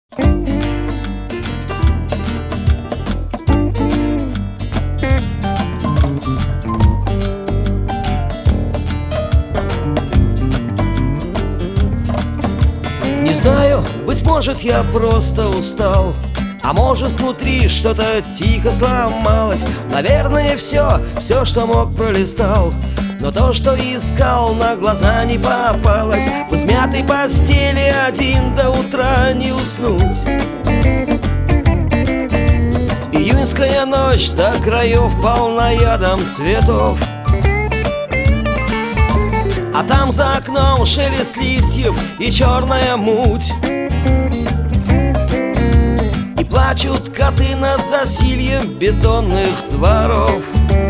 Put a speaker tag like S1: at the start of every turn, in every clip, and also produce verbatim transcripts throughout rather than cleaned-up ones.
S1: Не знаю, быть может, я просто устал, а может, внутри что-то тихо сломалось. Наверное, все, все, что мог, пролистал, но то, что искал, на глаза не попалось. В измятой постели один до утра не уснуть. Июньская ночь до краев полна ядом цветов, а там за окном шелест листьев и черная муть. И плачут коты над засильем бетонных дворов.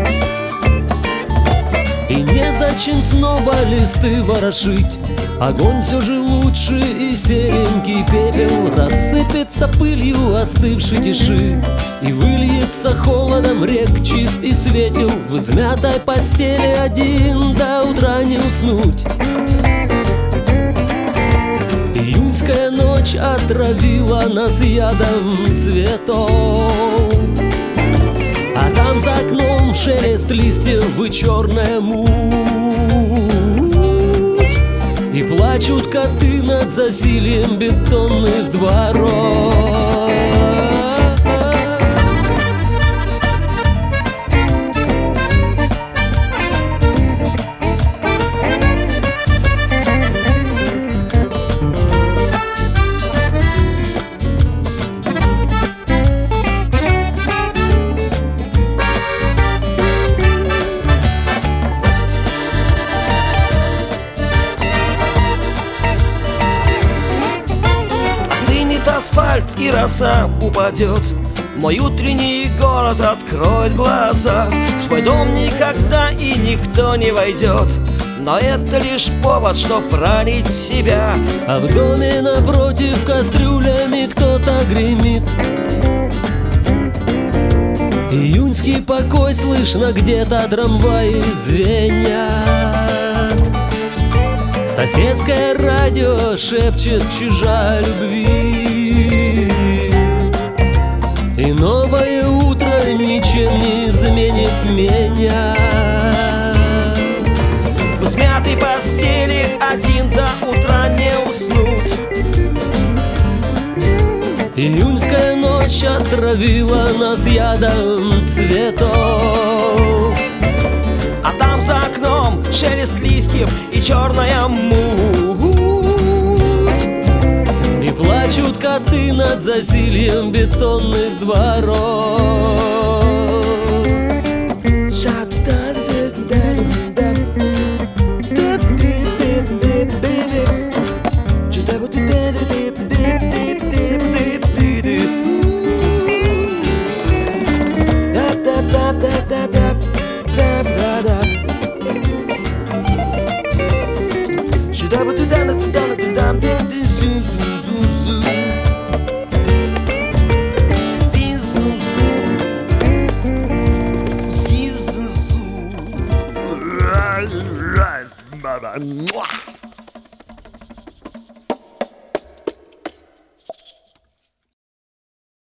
S2: И незачем снова листы ворошить, огонь все же лучше, и серенький пепел рассыпется пылью остывшей тиши, и выльется холодом рек чист и светел. В измятой постели один до утра не уснуть. Июньская ночь отравила нас ядом цветов, а там за окном шелест листьев и черная муть. И плачут коты над засильем бетонных дворов.
S1: Асфальт и роса упадет, мой утренний город откроет глаза. В свой дом никогда и никто не войдет, но это лишь повод, чтоб ранить себя.
S2: А в доме напротив кастрюлями кто-то гремит. Июньский покой слышно, где-то трамваи звенят. Соседское радио шепчет чужая любви. И новое утро ничем не изменит меня.
S1: В измятой постели один до утра не уснуть.
S2: Июньская ночь отравила нас ядом цветов,
S1: а там за окном шелест листьев и черная муть.
S2: И плачут коты над засильем бетонных дворов.
S1: Mwah.